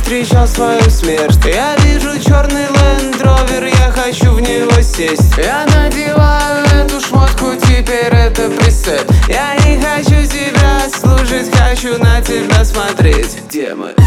встречал свою смерть. Я вижу черный Land Rover, я хочу в него сесть. Я надеваю эту шмотку, теперь это пресет. Я не хочу тебя слушать, хочу на тебя смотреть. Где мы?